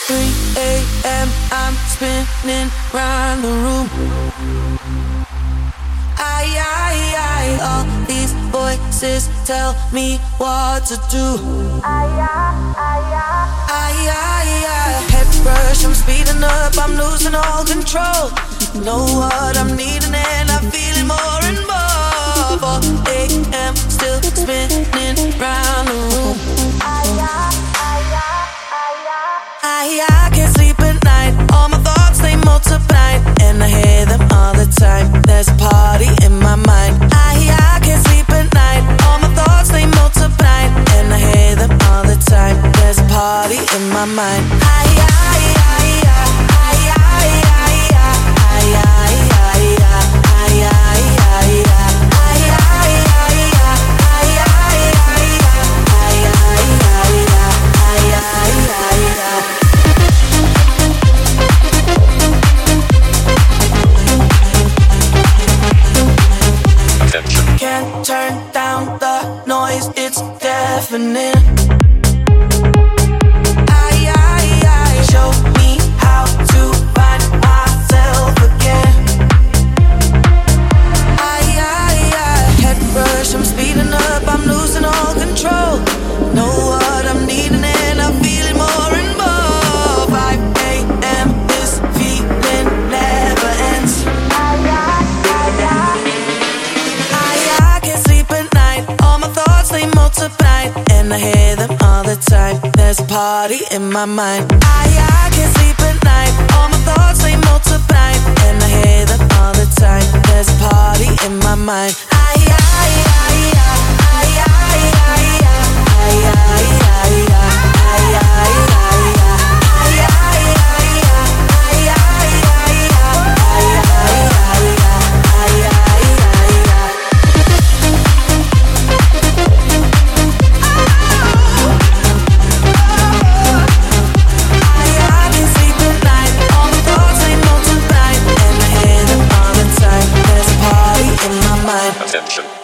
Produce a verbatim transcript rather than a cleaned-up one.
three a.m. I'm spinning round the room. I, I, I, all these voices tell me what to do. I, I, I, I, I, head rush, I'm speeding up, I'm losing all control. Know what I'm needing and I'm feeling more and more. four a.m. still spinning round the room. I, I can't sleep at night, all my thoughts they multiply, and I hear them all the time. There's a party in my mind. I, I can't sleep at night, all my thoughts they multiply, and I hear them all the time. There's a party in my mind. I, I, I, I, I, I, I, I, I, I, I, I, can't turn down the noise, it's deafening. I, I, I, show me how to find myself again. I, I, I, head rush, I'm speeding up, I'm losing all control. Know what I'm needing and I'm feeling more and more. five a.m. this feeling never ends. I, I, I, I, I can't sleep at night, all my thoughts they multiply, and I hear them all the time. There's a party in my mind. I, I can't sleep at night, all my thoughts they multiply, and I hear them all the time. There's a party in my mind. I, I, I, I, I, I, I, Attention.